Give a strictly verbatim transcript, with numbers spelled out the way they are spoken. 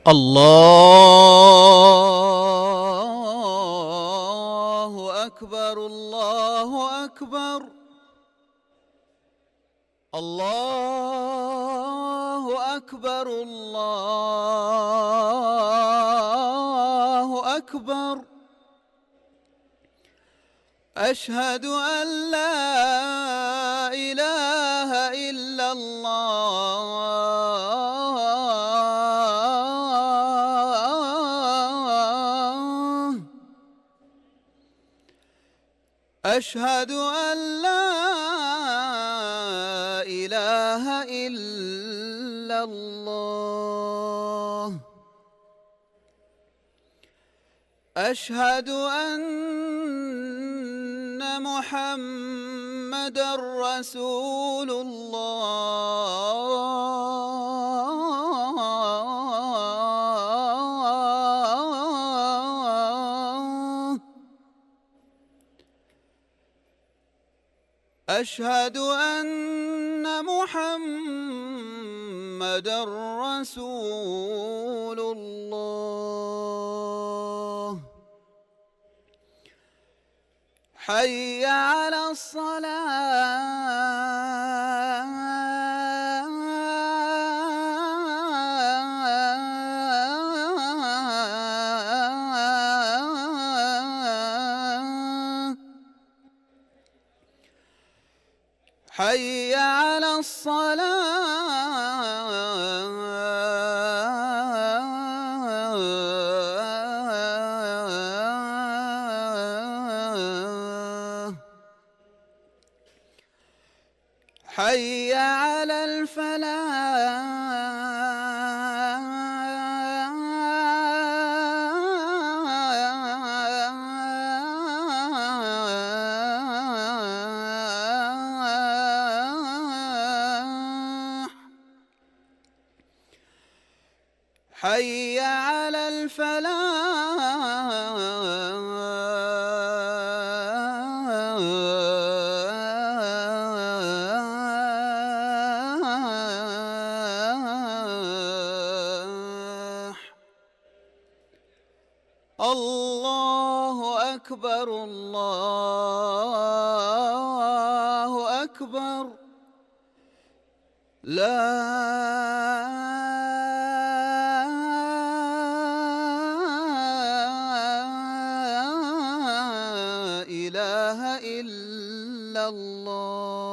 الله أكبر الله أكبر الله أكبر الله أكبر. أشهد أن لا إله إلا الله. أشهد أن لا إله إلا الله. أشهد أن محمدًا رسول الله. أشهد أن محمدًا رسول الله. حي على الصلاة. حي على الصلاة. حي على الفلاح. حي على الفلاح. الله أكبر الله أكبر. لا إله إلا الله.